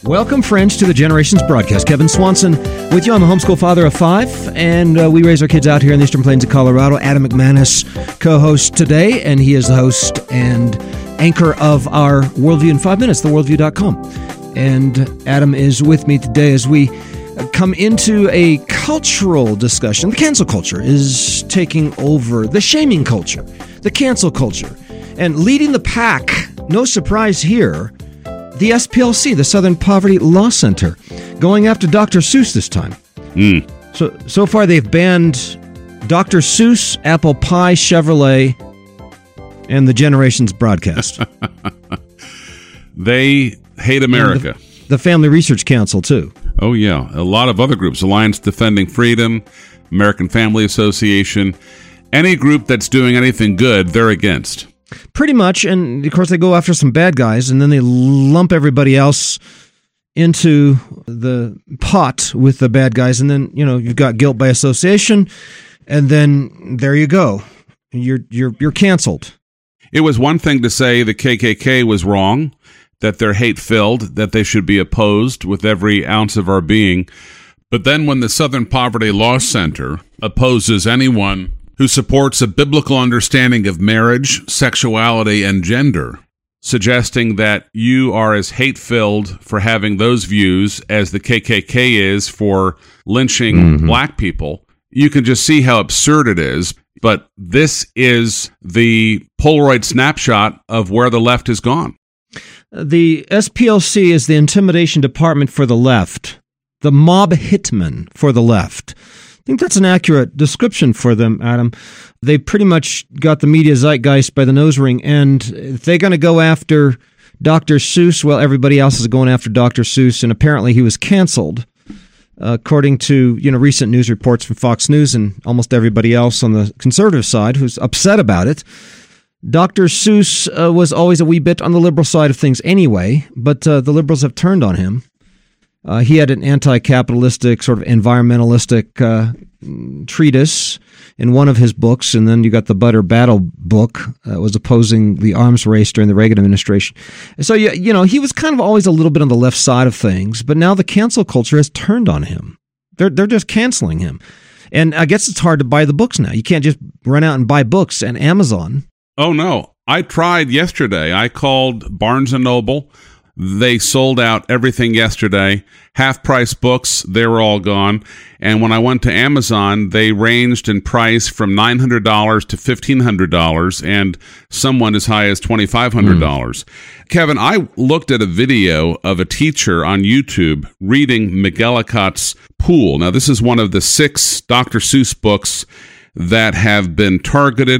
Welcome, friends, to the Generations broadcast. Kevin Swanson with you. I'm a homeschool father of 5, and we raise our kids out here in the Eastern Plains of Colorado. Adam McManus co-hosts today, and he is the host and anchor of our Worldview in 5 Minutes, theworldview.com. And Adam is with me today as we come into a cultural discussion. The cancel culture is taking over the shaming culture, the cancel culture, and leading the pack. No surprise here. The SPLC, the Southern Poverty Law Center, going after Dr. Seuss this time. So far they've banned Dr. Seuss, Apple Pie, Chevrolet, and the Generations broadcast. They hate America. The Family Research Council, too. Oh, yeah. A lot of other groups. Alliance Defending Freedom, American Family Association. Any group that's doing anything good, they're against. Pretty much, and of course they go after some bad guys, and then they lump everybody else into the pot with the bad guys, and then, you've got guilt by association, and then there you go. You're canceled. It was one thing to say the KKK was wrong, that they're hate-filled, that they should be opposed with every ounce of our being, but then when the Southern Poverty Law Center opposes anyone who supports a biblical understanding of marriage, sexuality, and gender, suggesting that you are as hate-filled for having those views as the KKK is for lynching black people, you can just see how absurd it is. But this is the Polaroid snapshot of where the left has gone. The SPLC is the intimidation department for the left, the mob hitman for the left. I think that's an accurate description for them, Adam. They pretty much got the media zeitgeist by the nose ring, and if they're going to go after Dr. Seuss, well, everybody else is going after Dr. Seuss, and apparently he was canceled, according to recent news reports from Fox News and almost everybody else on the conservative side who's upset about it. Dr. Seuss was always a wee bit on the liberal side of things anyway, but the liberals have turned on him. He had an anti-capitalistic, sort of environmentalistic treatise in one of his books, and then you got the Butter Battle book that was opposing the arms race during the Reagan administration. So, he was kind of always a little bit on the left side of things, but now the cancel culture has turned on him. They're just canceling him. And I guess it's hard to buy the books now. You can't just run out and buy books on Amazon. Oh, no. I tried yesterday. I called Barnes & Noble. They sold out everything yesterday. Half-price books, they were all gone. And when I went to Amazon, they ranged in price from $900 to $1,500, and someone as high as $2,500. Kevin, I looked at a video of a teacher on YouTube reading McGillicuddy's Pool. Now, this is one of the 6 Dr. Seuss books that have been targeted,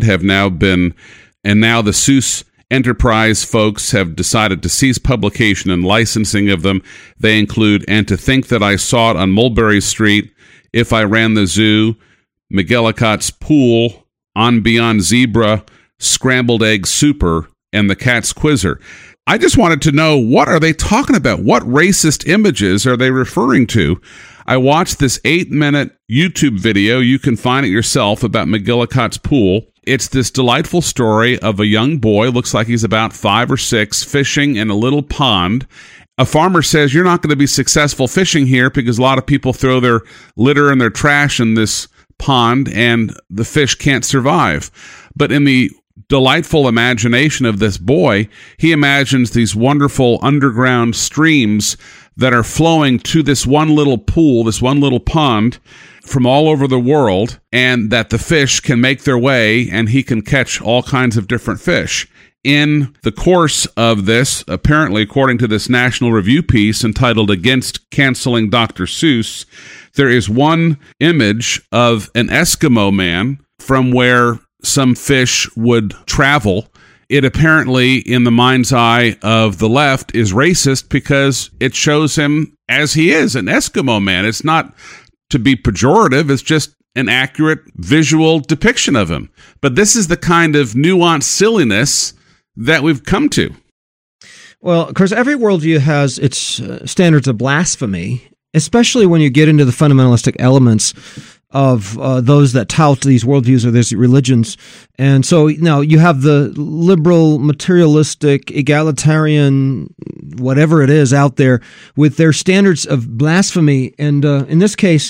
and now the Seuss Enterprise folks have decided to cease publication and licensing of them. They include And to Think That I Saw It on Mulberry Street, If I Ran the Zoo, McGillicuddy's Pool, On Beyond Zebra, Scrambled Egg Super, and The Cat's Quizzer. I just wanted to know, what are they talking about? What racist images are they referring to? I watched this 8-minute YouTube video. You can find it yourself about McGillicuddy's Pool. It's this delightful story of a young boy, looks like he's about 5 or 6, fishing in a little pond. A farmer says, you're not going to be successful fishing here because a lot of people throw their litter and their trash in this pond and the fish can't survive. But in the delightful imagination of this boy, he imagines these wonderful underground streams that are flowing to this one little pool, this one little pond from all over the world, and that the fish can make their way and he can catch all kinds of different fish. In the course of this, apparently, according to this National Review piece entitled Against Canceling Dr. Seuss, there is one image of an Eskimo man from where some fish would travel. It apparently, in the mind's eye of the left, is racist because it shows him as he is, an Eskimo man. It's not to be pejorative, it's just an accurate visual depiction of him. But this is the kind of nuanced silliness that we've come to. Well, of course, every worldview has its standards of blasphemy, especially when you get into the fundamentalistic elements of those that tout these worldviews or these religions. And so now you have the liberal, materialistic, egalitarian whatever it is out there with their standards of blasphemy. And in this case,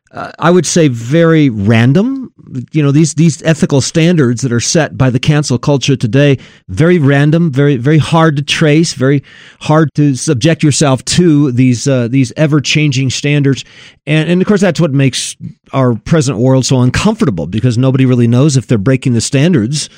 I would say very random. These ethical standards that are set by the cancel culture today, very random, very, very hard to trace, very hard to subject yourself to these ever-changing standards. And of course, that's what makes our present world so uncomfortable, because nobody really knows if they're breaking the standards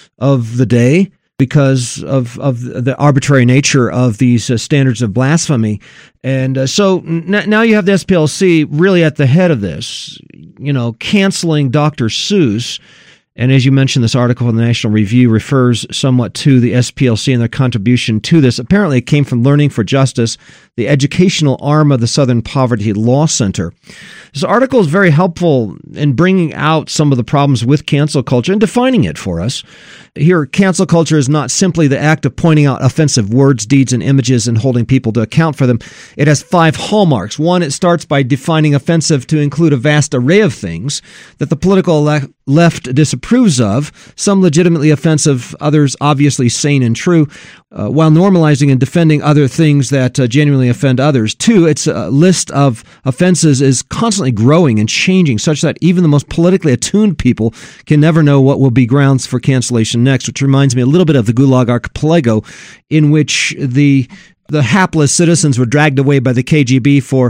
of the day, because of the arbitrary nature of these standards of blasphemy. And so now you have the SPLC really at the head of this, canceling Dr. Seuss. And as you mentioned, this article in the National Review refers somewhat to the SPLC and their contribution to this. Apparently, it came from Learning for Justice, the educational arm of the Southern Poverty Law Center. This article is very helpful in bringing out some of the problems with cancel culture and defining it for us. Here, cancel culture is not simply the act of pointing out offensive words, deeds, and images and holding people to account for them. It has 5 hallmarks. 1, it starts by defining offensive to include a vast array of things that the political left disapproves of, some legitimately offensive, others obviously sane and true, while normalizing and defending other things that genuinely offend others. 2, its list of offenses is constantly growing and changing, such that even the most politically attuned people can never know what will be grounds for cancellation next, which reminds me a little bit of the Gulag Archipelago, in which the hapless citizens were dragged away by the KGB for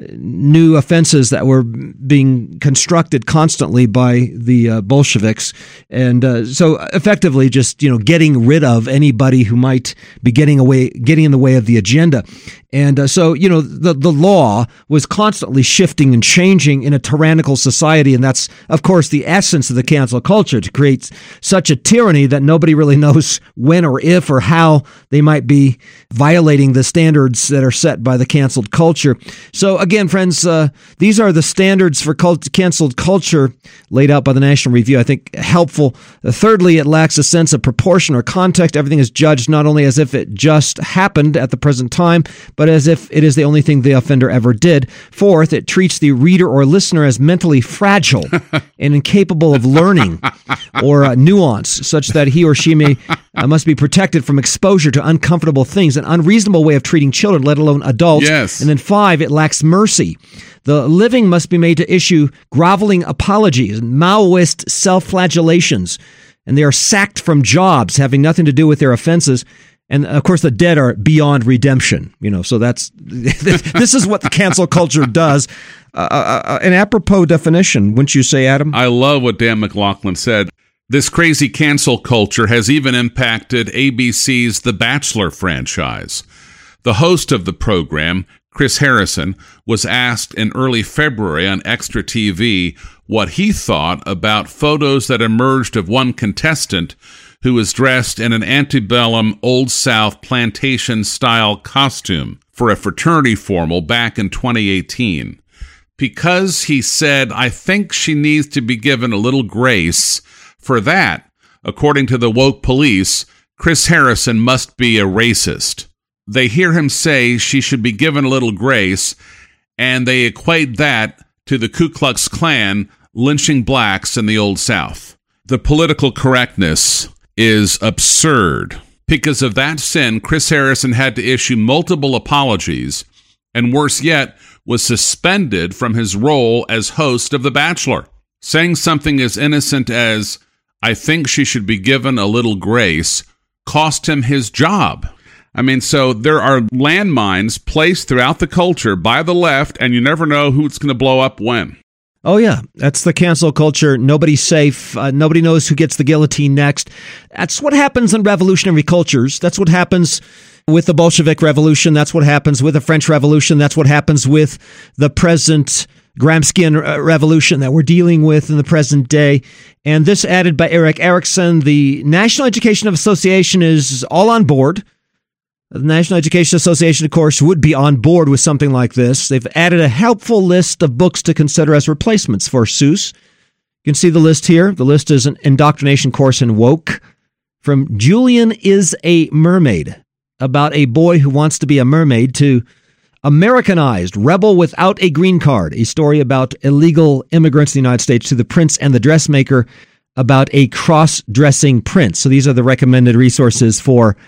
new offenses that were being constructed constantly by the Bolsheviks. And so effectively just, getting rid of anybody who might be getting in the way of the agenda. And so, the law was constantly shifting and changing in a tyrannical society. And that's, of course, the essence of the cancel culture, to create such a tyranny that nobody really knows when or if or how they might be violating the standards that are set by the canceled culture. So again, friends, these are the standards for canceled culture laid out by the National Review. I think helpful. Thirdly, it lacks a sense of proportion or context. Everything is judged not only as if it just happened at the present time, but as if it is the only thing the offender ever did. Fourth, it treats the reader or listener as mentally fragile and incapable of learning or nuance, such that he or she must be protected from exposure to uncomfortable things, an unreasonable way of treating children, let alone adults. Yes. And then 5, it lacks mercy. The living must be made to issue groveling apologies and Maoist self-flagellations, and they are sacked from jobs having nothing to do with their offenses. And of course, the dead are beyond redemption. So that's this is what the cancel culture does. An apropos definition, wouldn't you say, Adam? I love what Dan McLaughlin said. This crazy cancel culture has even impacted ABC's The Bachelor franchise. The host of the program, Chris Harrison, was asked in early February on Extra TV what he thought about photos that emerged of one contestant who was dressed in an antebellum Old South plantation-style costume for a fraternity formal back in 2018. Because he said, I think she needs to be given a little grace. For that, according to the woke police, Chris Harrison must be a racist. They hear him say she should be given a little grace, and they equate that to the Ku Klux Klan lynching blacks in the Old South. The political correctness is absurd. Because of that sin, Chris Harrison had to issue multiple apologies, and worse yet, was suspended from his role as host of The Bachelor. Saying something as innocent as, I think she should be given a little grace, cost him his job. I mean, so there are landmines placed throughout the culture by the left, and you never know who's going to blow up when. Oh, yeah. That's the cancel culture. Nobody's safe. Nobody knows who gets the guillotine next. That's what happens in revolutionary cultures. That's what happens with the Bolshevik Revolution. That's what happens with the French Revolution. That's what happens with the present Gramscian revolution that we're dealing with in the present day. And this added by Eric Erickson. The National Education Association is all on board. The National Education Association, of course, would be on board with something like this. They've added a helpful list of books to consider as replacements for Seuss. You can see the list here. The list is an indoctrination course in woke. From Julian is a Mermaid, about a boy who wants to be a mermaid, to Americanized, Rebel Without a Green Card, a story about illegal immigrants in the United States, to The Prince and the Dressmaker, about a cross-dressing prince. So these are the recommended resources for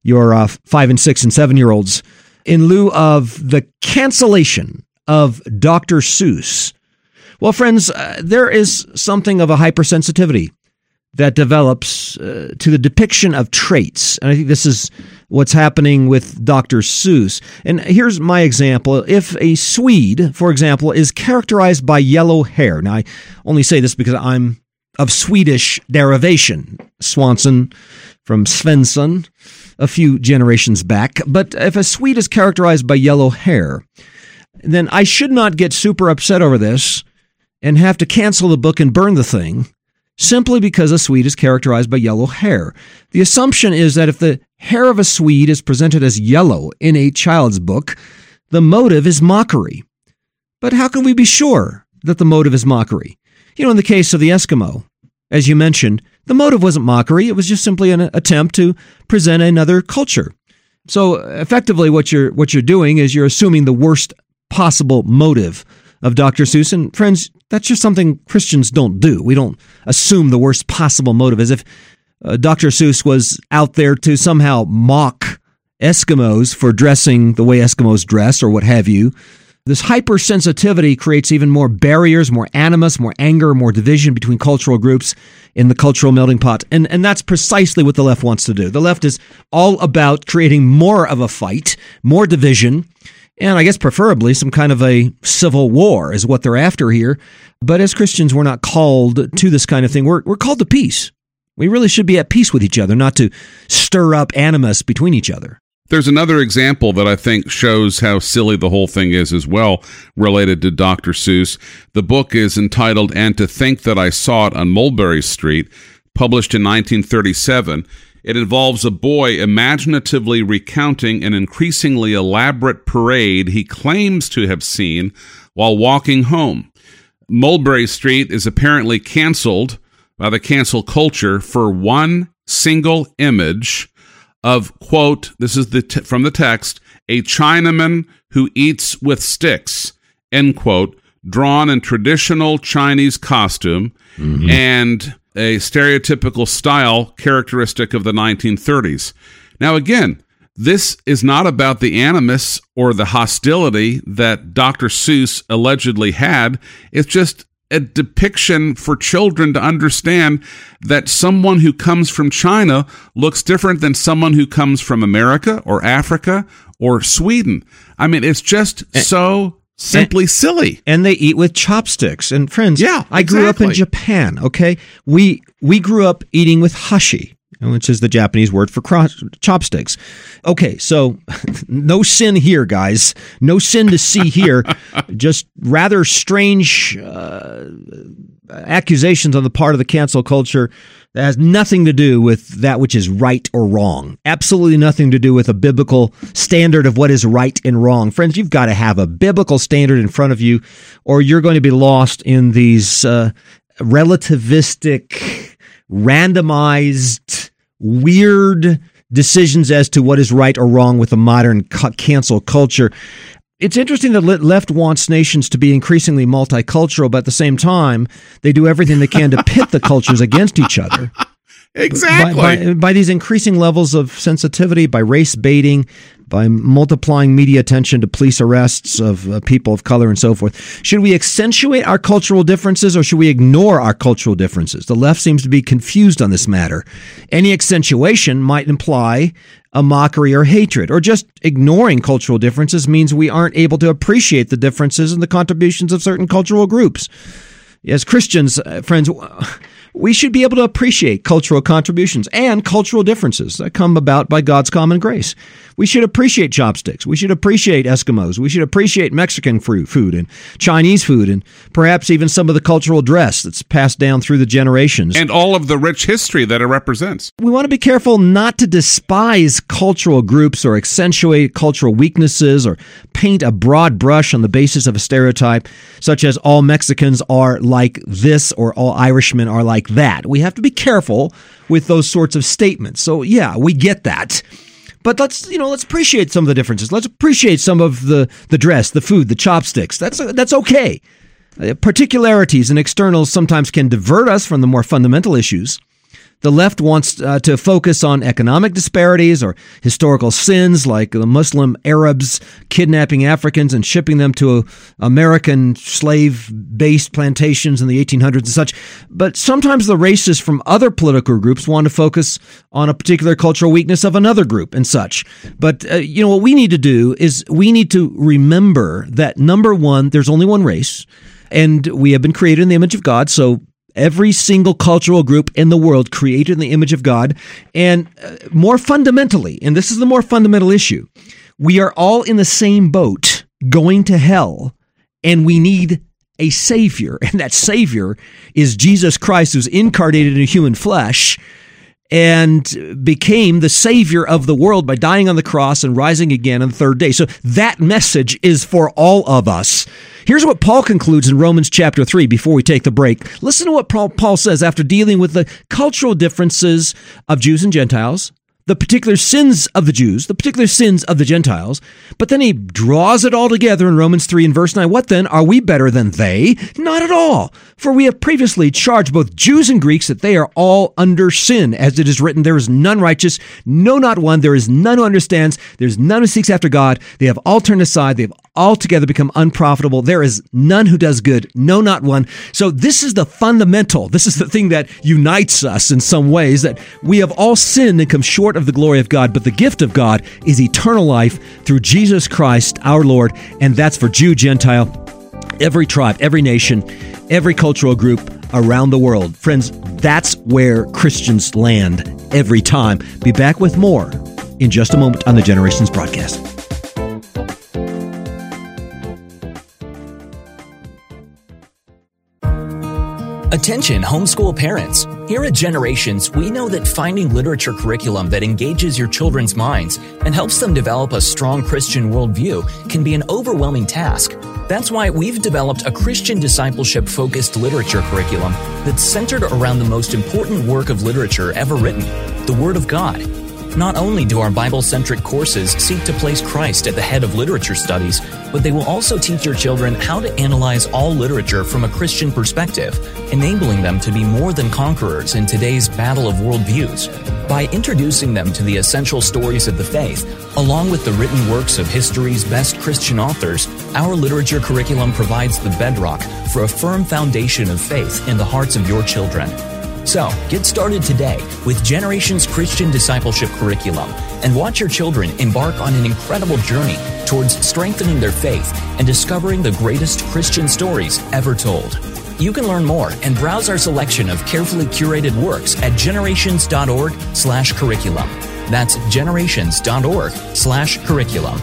your 5 and 6 and 7-year-olds in lieu of the cancellation of Dr. Seuss. Well, friends, there is something of a hypersensitivity that develops to the depiction of traits. And I think this is what's happening with Dr. Seuss. And here's my example. If a Swede, for example, is characterized by yellow hair. Now, I only say this because I'm of Swedish derivation. Swanson from Svensson, a few generations back. But if a Swede is characterized by yellow hair, then I should not get super upset over this and have to cancel the book and burn the thing simply because a Swede is characterized by yellow hair. The assumption is that if the hair of a Swede is presented as yellow in a child's book, the motive is mockery. But how can we be sure that the motive is mockery? In the case of the Eskimo, as you mentioned, the motive wasn't mockery. It was just simply an attempt to present another culture. So effectively what you're doing is you're assuming the worst possible motive of Dr. Seuss. And friends, that's just something Christians don't do. We don't assume the worst possible motive, as if Dr. Seuss was out there to somehow mock Eskimos for dressing the way Eskimos dress or what have you. This hypersensitivity creates even more barriers, more animus, more anger, more division between cultural groups in the cultural melting pot. And that's precisely what the left wants to do. The left is all about creating more of a fight, more division, and I guess preferably some kind of a civil war is what they're after here. But as Christians, we're not called to this kind of thing. We're called to peace. We really should be at peace with each other, not to stir up animus between each other. There's another example that I think shows how silly the whole thing is as well, related to Dr. Seuss. The book is entitled And to Think That I Saw It on Mulberry Street, published in 1937. It involves a boy imaginatively recounting an increasingly elaborate parade he claims to have seen while walking home. Mulberry Street is apparently canceled by the cancel culture for one single image of, quote, this is from the text, a Chinaman who eats with sticks, end quote, drawn in traditional Chinese costume and a stereotypical style characteristic of the 1930s. Now, again, this is not about the animus or the hostility that Dr. Seuss allegedly had. It's just a depiction for children to understand that someone who comes from China looks different than someone who comes from America or Africa or Sweden. I mean, it's just so simply silly. And they eat with chopsticks. And friends, yeah, I grew up in Japan, okay? We grew up eating with hashi, which is the Japanese word for chopsticks. Okay, so no sin here, guys. No sin to see here. Just rather strange accusations on the part of the cancel culture that has nothing to do with that which is right or wrong. Absolutely nothing to do with a biblical standard of what is right and wrong. Friends, you've got to have a biblical standard in front of you, or you're going to be lost in these relativistic, randomized, weird decisions as to what is right or wrong with the modern cancel culture. It's interesting that left wants nations to be increasingly multicultural, but at the same time, they do everything they can to pit the cultures against each other. Exactly. By these increasing levels of sensitivity, by race baiting, by multiplying media attention to police arrests of people of color and so forth. Should we accentuate our cultural differences or should we ignore our cultural differences? The left seems to be confused on this matter. Any accentuation might imply a mockery or hatred, or just ignoring cultural differences means we aren't able to appreciate the differences and the contributions of certain cultural groups. As Christians, friends, we should be able to appreciate cultural contributions and cultural differences that come about by God's common grace. We should appreciate chopsticks. We should appreciate Eskimos. We should appreciate Mexican food and Chinese food and perhaps even some of the cultural dress that's passed down through the generations. And all of the rich history that it represents. We want to be careful not to despise cultural groups or accentuate cultural weaknesses or paint a broad brush on the basis of a stereotype, such as all Mexicans are like this or all Irishmen are like that. We have to be careful with those sorts of statements. So yeah, we get that. But let's appreciate some of the differences. Let's appreciate some of the dress, the food, the chopsticks. That's okay. Particularities and externals sometimes can divert us from the more fundamental issues. The left wants to focus on economic disparities or historical sins like the Muslim Arabs kidnapping Africans and shipping them to American slave-based plantations in the 1800s and such. But sometimes the racists from other political groups want to focus on a particular cultural weakness of another group and such. But, what we need to do is we need to remember that, number one, there's only one race, and we have been created in the image of God, so every single cultural group in the world created in the image of God. And more fundamentally, and this is the more fundamental issue, we are all in the same boat going to hell, and we need a Savior. And that Savior is Jesus Christ, who's incarnated in human flesh and became the Savior of the world by dying on the cross and rising again on the third day. So that message is for all of us. Here's what Paul concludes in Romans chapter 3 before we take the break. Listen to what Paul says after dealing with the cultural differences of Jews and Gentiles, the particular sins of the Jews, the particular sins of the Gentiles, but then he draws it all together in Romans 3 and verse 9. What then? Are we better than they? Not at all. For we have previously charged both Jews and Greeks that they are all under sin. As it is written, there is none righteous, no, not one. There is none who understands. There is none who seeks after God. They have all turned aside. They have altogether become unprofitable. There is none who does good, no, not one. So this is the fundamental. This is the thing that unites us in some ways, that we have all sinned and come short of the glory of God, but the gift of God is eternal life through Jesus Christ our Lord, and that's for Jew, Gentile, every tribe, every nation, every cultural group around the world. Friends, that's where Christians land every time. Be back with more in just a moment on the Generations broadcast. Attention homeschool parents. Here at Generations, we know that finding literature curriculum that engages your children's minds and helps them develop a strong Christian worldview can be an overwhelming task. That's why we've developed a Christian discipleship-focused literature curriculum that's centered around the most important work of literature ever written, the Word of God. Not only do our Bible-centric courses seek to place Christ at the head of literature studies, but they will also teach your children how to analyze all literature from a Christian perspective, enabling them to be more than conquerors in today's battle of worldviews. By introducing them to the essential stories of the faith, along with the written works of history's best Christian authors, our literature curriculum provides the bedrock for a firm foundation of faith in the hearts of your children. So, get started today with Generations Christian Discipleship Curriculum and watch your children embark on an incredible journey towards strengthening their faith and discovering the greatest Christian stories ever told. You can learn more and browse our selection of carefully curated works at generations.org/curriculum. That's generations.org/curriculum.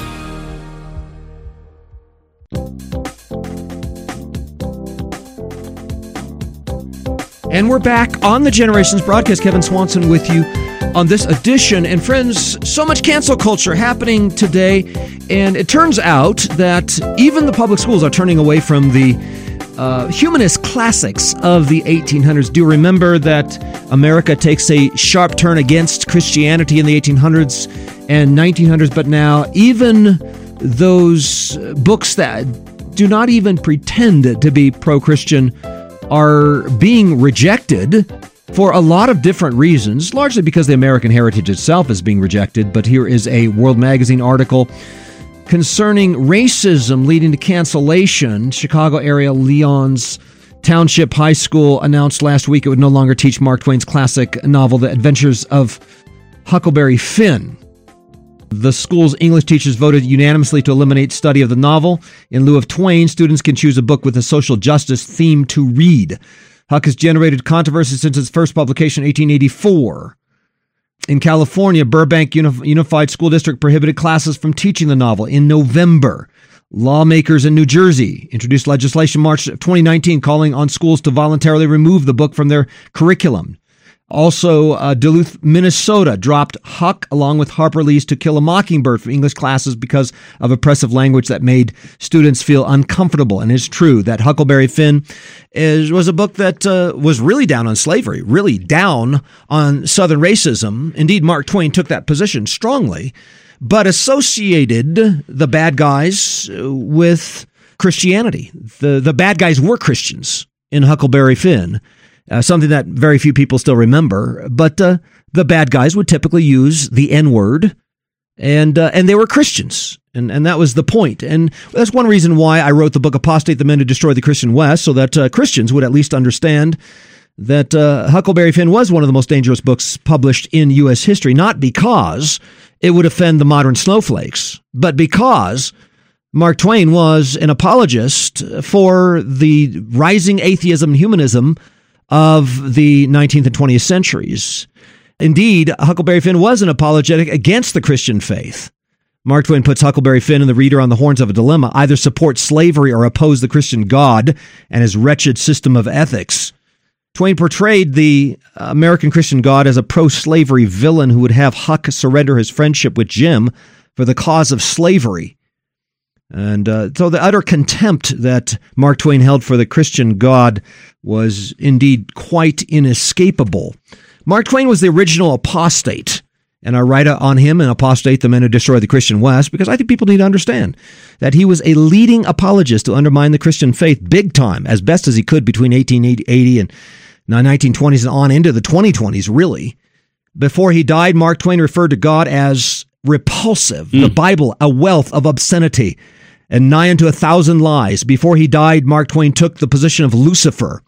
And we're back on the Generations broadcast. Kevin Swanson with you on this edition. And friends, so much cancel culture happening today. And it turns out that even the public schools are turning away from the humanist classics of the 1800s. Do you remember that America takes a sharp turn against Christianity in the 1800s and 1900s? But now even those books that do not even pretend to be pro-Christian are being rejected for a lot of different reasons, largely because the American heritage itself is being rejected. But here is a World Magazine article concerning racism leading to cancellation. Chicago area Leon's Township High School announced last week it would no longer teach Mark Twain's classic novel, The Adventures of Huckleberry Finn. The school's English teachers voted unanimously to eliminate study of the novel. In lieu of Twain, students can choose a book with a social justice theme to read. Huck has generated controversy since its first publication in 1884. In California, Burbank Unified School District prohibited classes from teaching the novel in November. Lawmakers in New Jersey introduced legislation March of 2019 calling on schools to voluntarily remove the book from their curriculum. Also, Duluth, Minnesota dropped Huck along with Harper Lee's To Kill a Mockingbird from English classes because of oppressive language that made students feel uncomfortable. And it's true that Huckleberry Finn was a book that was really down on slavery, really down on Southern racism. Indeed, Mark Twain took that position strongly, but associated the bad guys with Christianity. The bad guys were Christians in Huckleberry Finn. something that very few people still remember. But the bad guys would typically use the N-word, and they were Christians, and that was the point. And that's one reason why I wrote the book Apostate, the Men Who Destroyed the Christian West, so that Christians would at least understand that Huckleberry Finn was one of the most dangerous books published in U.S. history, not because it would offend the modern snowflakes, but because Mark Twain was an apologist for the rising atheism and humanism of the 19th and 20th centuries. Indeed, Huckleberry Finn was an apologetic against the Christian faith. Mark Twain puts Huckleberry Finn and the reader on the horns of a dilemma: either support slavery or oppose the Christian God and his wretched system of ethics. Twain portrayed the American Christian God as a pro-slavery villain who would have Huck surrender his friendship with Jim for the cause of slavery. And so the utter contempt that Mark Twain held for the Christian God was indeed quite inescapable. Mark Twain was the original apostate, and I write on him in Apostate, the Men Who Destroyed the Christian West, because I think people need to understand that he was a leading apologist to undermine the Christian faith big time, as best as he could between 1880 and 1920s and on into the 2020s, really. Before he died, Mark Twain referred to God as repulsive, the Bible a wealth of obscenity, and nigh unto 1,000 lies. Before he died, Mark Twain took the position of Lucifer.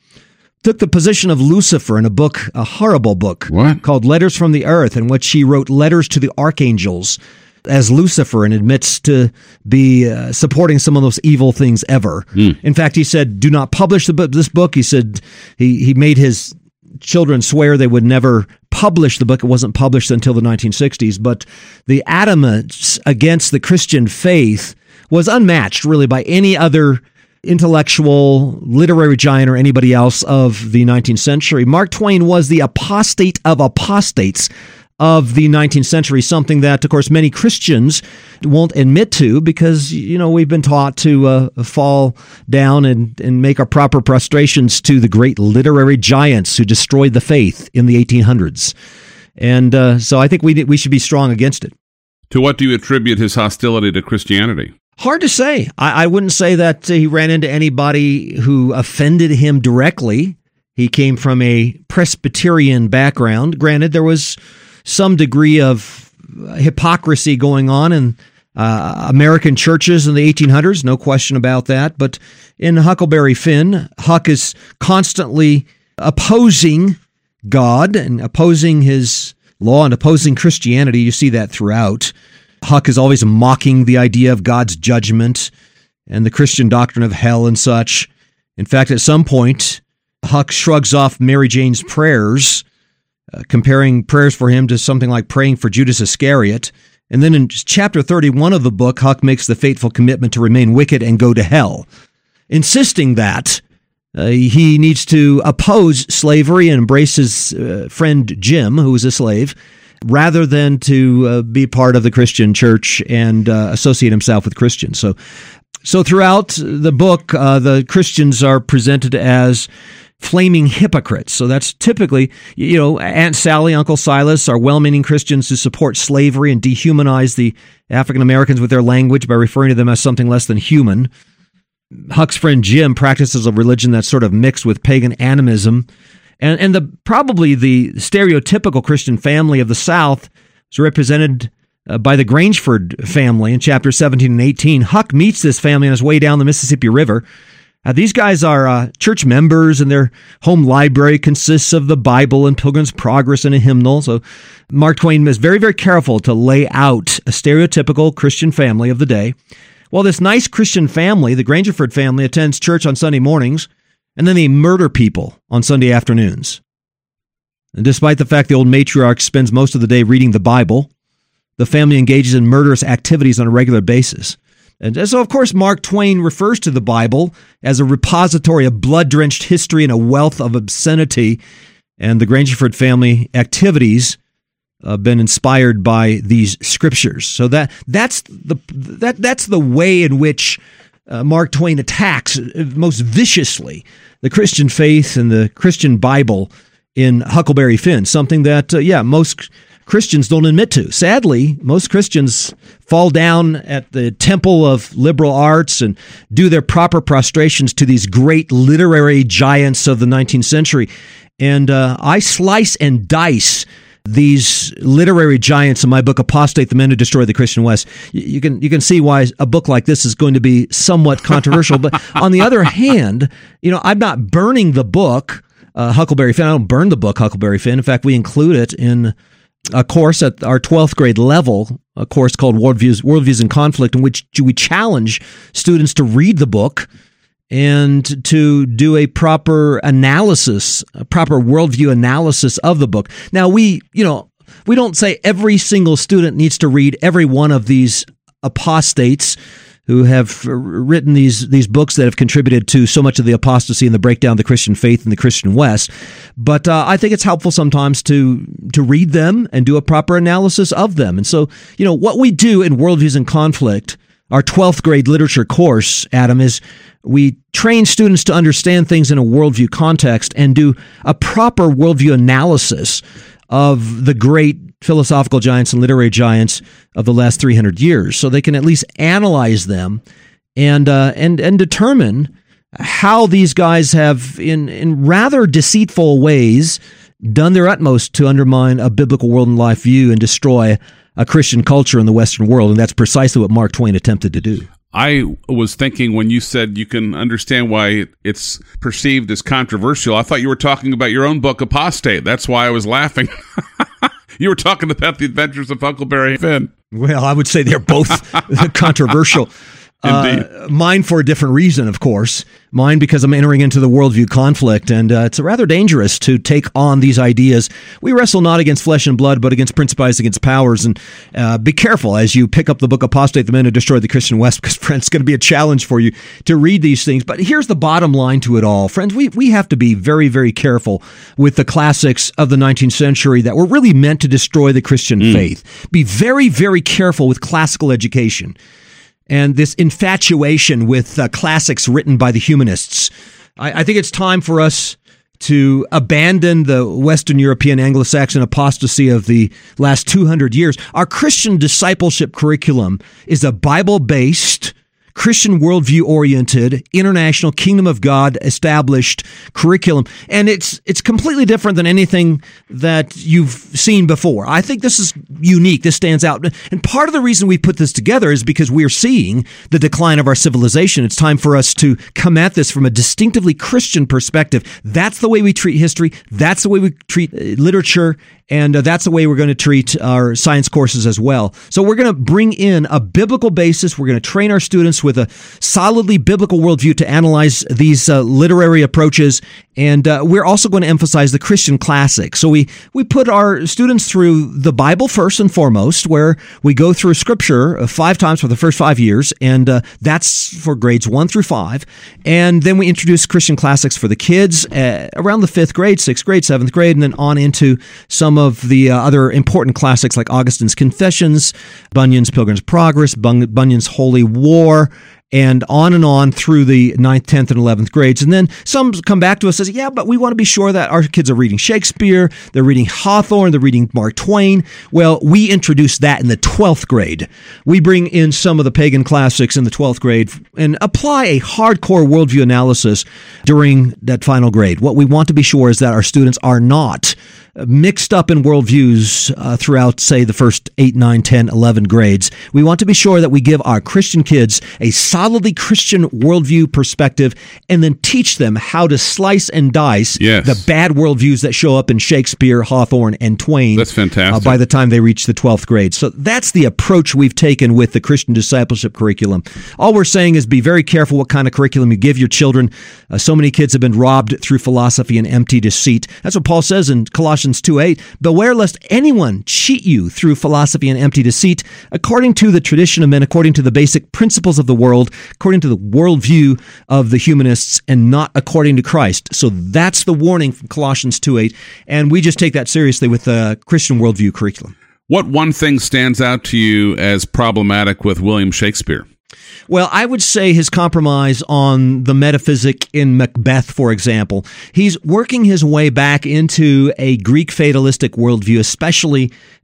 In a book, a horrible book, called Letters from the Earth, in which he wrote letters to the archangels as Lucifer and admits to be supporting some of those evil things ever. In fact, he said, do not publish this book. He said he made his children swear they would never publish the book. It wasn't published until the 1960s. But the adamance against the Christian faith was unmatched, really, by any other intellectual, literary giant or anybody else of the 19th century. Mark Twain was the apostate of apostates of the 19th century, something that, of course, many Christians won't admit to because, we've been taught to fall down and make our proper prostrations to the great literary giants who destroyed the faith in the 1800s. And so I think we should be strong against it. To what do you attribute his hostility to Christianity? Hard to say. I wouldn't say that he ran into anybody who offended him directly. He came from a Presbyterian background. Granted, there was some degree of hypocrisy going on in American churches in the 1800s, no question about that. But in Huckleberry Finn, Huck is constantly opposing God and opposing his law and opposing Christianity. You see that throughout. Huck is always mocking the idea of God's judgment and the Christian doctrine of hell and such. In fact, at some point, Huck shrugs off Mary Jane's prayers, comparing prayers for him to something like praying for Judas Iscariot. And then in chapter 31 of the book, Huck makes the fateful commitment to remain wicked and go to hell, insisting that he needs to oppose slavery and embrace his friend Jim, who was a slave, rather than to be part of the Christian church and associate himself with Christians. So throughout the book, the Christians are presented as flaming hypocrites. So that's typically, Aunt Sally, Uncle Silas are well-meaning Christians who support slavery and dehumanize the African Americans with their language by referring to them as something less than human. Huck's friend Jim practices a religion that's sort of mixed with pagan animism. And probably the stereotypical Christian family of the South is represented by the Grangeford family in chapters 17 and 18. Huck meets this family on his way down the Mississippi River. These guys are church members, and their home library consists of the Bible and Pilgrim's Progress and a hymnal. So Mark Twain is very, very careful to lay out a stereotypical Christian family of the day. Well, this nice Christian family, the Grangeford family, attends church on Sunday mornings, and then they murder people on Sunday afternoons. And despite the fact the old matriarch spends most of the day reading the Bible, the family engages in murderous activities on a regular basis. And so, of course, Mark Twain refers to the Bible as a repository of blood-drenched history and a wealth of obscenity, and the Grangeford family activities have been inspired by these scriptures. So that's the way in which Mark Twain attacks most viciously the Christian faith and the Christian Bible in Huckleberry Finn, something that, most Christians don't admit to. Sadly, most Christians fall down at the temple of liberal arts and do their proper prostrations to these great literary giants of the 19th century. And I slice and dice these literary giants in my book, Apostate, the Men Who Destroy the Christian West. You can see why a book like this is going to be somewhat controversial. But on the other hand, I'm not burning the book, Huckleberry Finn. I don't burn the book, Huckleberry Finn. In fact, we include it in a course at our 12th grade level, a course called Worldviews in Conflict, in which we challenge students to read the book and to do a proper analysis, a proper worldview analysis of the book. Now, we don't say every single student needs to read every one of these apostates who have written these books that have contributed to so much of the apostasy and the breakdown of the Christian faith in the Christian West. But I think it's helpful sometimes to read them and do a proper analysis of them. And so, what we do in Worldviews in Conflict, our 12th grade literature course, Adam, is we train students to understand things in a worldview context and do a proper worldview analysis of the great philosophical giants and literary giants of the last 300 years, so they can at least analyze them and determine how these guys have, in rather deceitful ways, done their utmost to undermine a biblical world and life view and destroy a Christian culture in the Western world. And that's precisely what Mark Twain attempted to do. I was thinking when you said you can understand why it's perceived as controversial, I thought you were talking about your own book, Apostate. That's why I was laughing. You were talking about the adventures of Huckleberry Finn. Well, I would say they're both controversial. Indeed. Mine for a different reason, of course. Mine because I'm entering into the worldview conflict, and it's rather dangerous to take on these ideas. We wrestle not against flesh and blood, but against principalities, against powers. And be careful as you pick up the book Apostate, the Men Who Destroy the Christian West, because, friends, it's going to be a challenge for you to read these things. But here's the bottom line to it all. Friends, we have to be very, very careful with the classics of the 19th century that were really meant to destroy the Christian faith. Be very, very careful with classical education and this infatuation with classics written by the humanists. I think it's time for us to abandon the Western European Anglo-Saxon apostasy of the last 200 years. Our Christian discipleship curriculum is a Bible-based, Christian worldview-oriented, international kingdom of God established curriculum. And it's completely different than anything that you've seen before. I think this is unique. This stands out. And part of the reason we put this together is because we're seeing the decline of our civilization. It's time for us to come at this from a distinctively Christian perspective. That's the way we treat history. That's the way we treat literature. And that's the way we're going to treat our science courses as well. So we're going to bring in a biblical basis. We're going to train our students with a solidly biblical worldview to analyze these literary approaches. And we're also going to emphasize the Christian classics. So we put our students through the Bible first and foremost, where we go through Scripture 5 times for the first 5 years. And that's for grades 1 through 5. And then we introduce Christian classics for the kids around the 5th grade, 6th grade, 7th grade, and then on into some of the other important classics like Augustine's Confessions, Bunyan's Pilgrim's Progress, Bunyan's Holy War, and on through the 9th, 10th, and 11th grades. And then some come back to us and say, yeah, but we want to be sure that our kids are reading Shakespeare, they're reading Hawthorne, they're reading Mark Twain. Well, we introduce that in the 12th grade. We bring in some of the pagan classics in the 12th grade and apply a hardcore worldview analysis during that final grade. What we want to be sure is that our students are not mixed up in worldviews throughout, say, the first 8, 9, 10, 11 grades. We want to be sure that we give our Christian kids a solidly Christian worldview perspective and then teach them how to slice and dice the bad worldviews that show up in Shakespeare, Hawthorne, and Twain. That's fantastic. By the time they reach the 12th grade. So that's the approach we've taken with the Christian discipleship curriculum. All we're saying is be very careful what kind of curriculum you give your children. So many kids have been robbed through philosophy and empty deceit. That's what Paul says in Colossians 2:8, beware lest anyone cheat you through philosophy and empty deceit, according to the tradition of men, according to the basic principles of the world, according to the worldview of the humanists, and not according to Christ. So that's the warning from Colossians 2:8, and we just take that seriously with the Christian worldview curriculum. What one thing stands out to you as problematic with William Shakespeare? Well, I would say his compromise on the metaphysic in Macbeth, for example. He's working his way back into a Greek fatalistic worldview, especially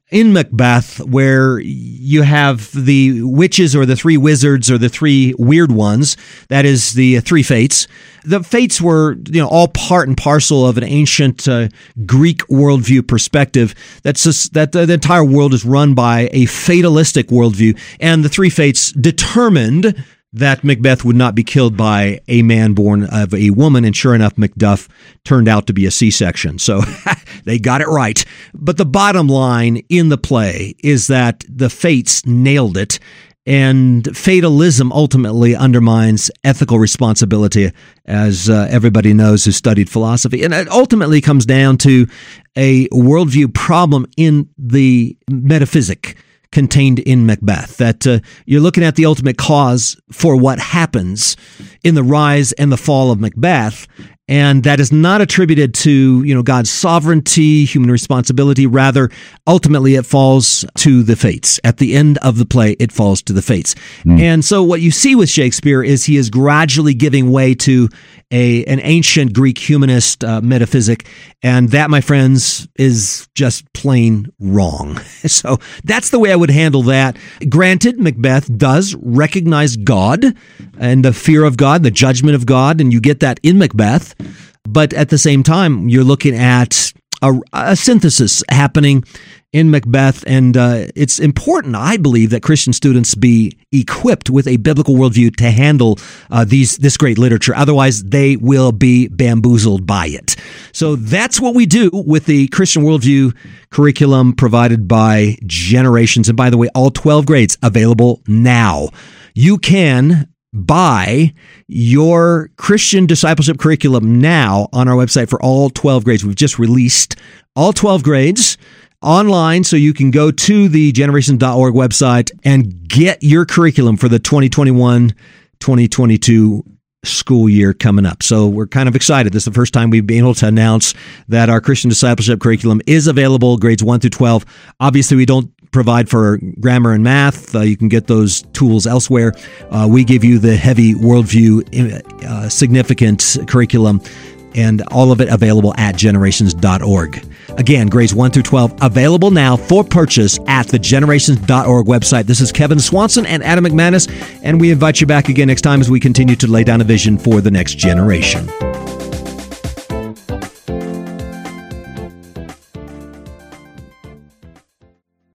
in Macbeth, where you have the witches or the three wizards or the three weird ones, that is the three fates. The fates were, all part and parcel of an ancient Greek worldview perspective. That's just, that the entire world is run by a fatalistic worldview, and the three fates determined that Macbeth would not be killed by a man born of a woman, and sure enough, Macduff turned out to be a C-section. So they got it right. But the bottom line in the play is that the fates nailed it, and fatalism ultimately undermines ethical responsibility, as everybody knows who studied philosophy. And it ultimately comes down to a worldview problem in the metaphysic contained in Macbeth, that you're looking at the ultimate cause for what happens in the rise and the fall of Macbeth, and that is not attributed to God's sovereignty, human responsibility. Rather, ultimately, it falls to the fates. At the end of the play, it falls to the fates. And so what you see with Shakespeare is he is gradually giving way to an ancient Greek humanist metaphysic, and that, my friends, is just plain wrong. So that's the way I would handle that. Granted, Macbeth does recognize God and the fear of God, the judgment of God, and you get that in Macbeth. But at the same time, you're looking at a synthesis happening in Macbeth, and it's important, I believe, that Christian students be equipped with a biblical worldview to handle this great literature. Otherwise, they will be bamboozled by it. So that's what we do with the Christian worldview curriculum provided by Generations. And by the way, all 12 grades available now. You can buy your Christian discipleship curriculum now on our website for all 12 grades. We've just released all 12 grades online, so you can go to the generations.org website and get your curriculum for the 2021-2022 school year coming up. So we're kind of excited. This is the first time we've been able to announce that our Christian discipleship curriculum is available, grades 1 through 12. Obviously, we don't provide for grammar and math. You can get those tools elsewhere. We give you the heavy worldview, significant curriculum, and all of it available at generations.org. Again, grades 1 through 12 available now for purchase at the generations.org website. This is Kevin Swanson and Adam McManus, and we invite you back again next time as we continue to lay down a vision for the next generation.